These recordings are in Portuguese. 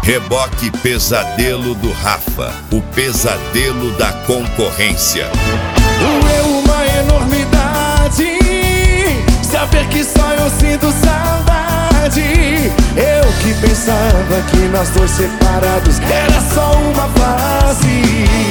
Reboque Pesadelo do Rafa, o pesadelo da concorrência. Uma enormidade, saber que só eu sinto saudade. Eu que pensava que nós dois separados era só uma fase.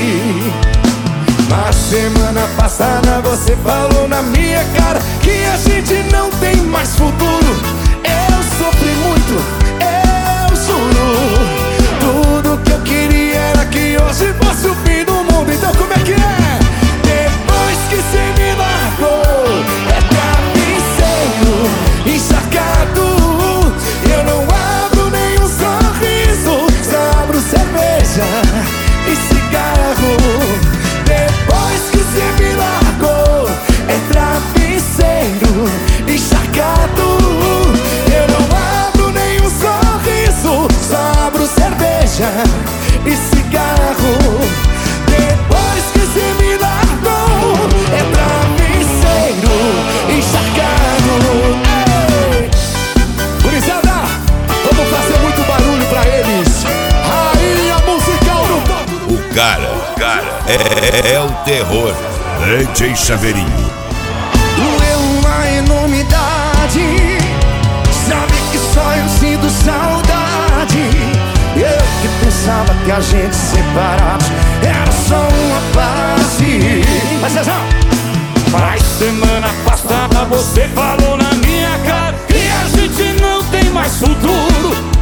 Na semana passada você falou na minha cara que a gente não tem mais futuro. Eu sofri muito, eu juro. Tudo que eu queria era que hoje fosse o fim do mundo. Então como é que é? Depois que cê me largou, é travesseiro encharcado. Eu não abro nenhum sorriso, só abro cerveja e cigarro. Depois que cê me largou, é travesseiro encharcado. Eu não abro nenhum sorriso, só abro cerveja e cigarro. Depois que cê me largou, é travesseiro encharcado. Ei! Gurizada, vamos fazer muito barulho pra eles. Rainha musical do topo. O cara é o terror. DJ Chaveirinho. Doeu uma enormidade, sabe que só eu sinto saudade. Eu que pensava que a gente separado era só uma fase. Mas Zezão, faz semana passada você falou na minha cara que a gente não tem mais futuro.